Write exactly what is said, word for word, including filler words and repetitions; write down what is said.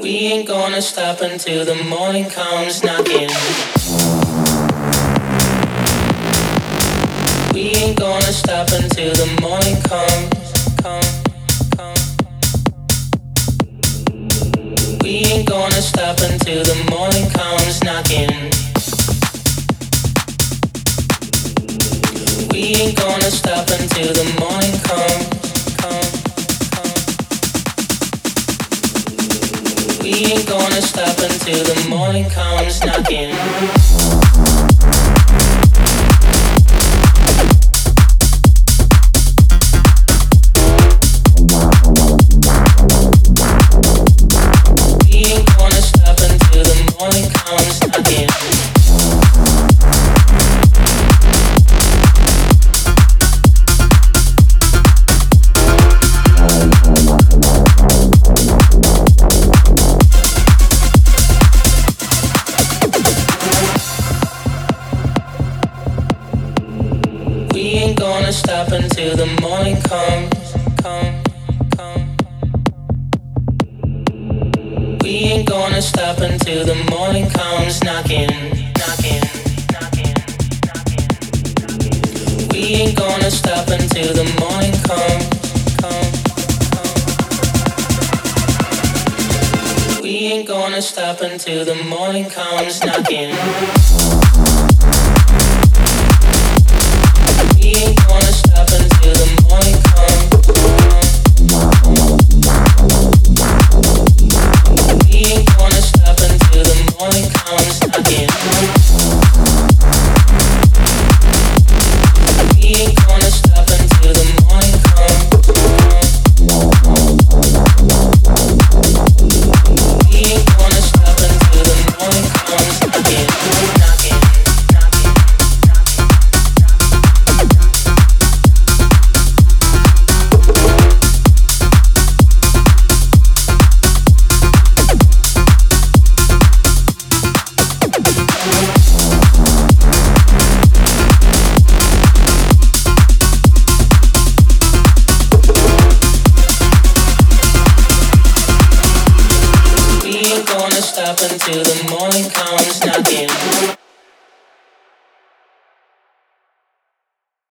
We ain't gonna stop until the morning comes knocking. We ain't gonna stop until the morning comes, come, come. We ain't gonna stop until the morning comes knocking. We ain't gonna stop until the morning comes, come, come. We ain't gonna stop until the morning comes knocking. Stop until the morning comes, come, come. We ain't gonna stop until the morning comes knocking, knocking, knocking, knocking. We ain't gonna stop until the morning comes, come, come. We ain't gonna stop until the morning comes knocking. We ain't gonna stop until the morning comes. We ain't gonna stop until the morning comes again. We ain't gonna stop until the morning comes. We ain't gonna stop until the morning comes again. Knocking. Stop until the morning comes.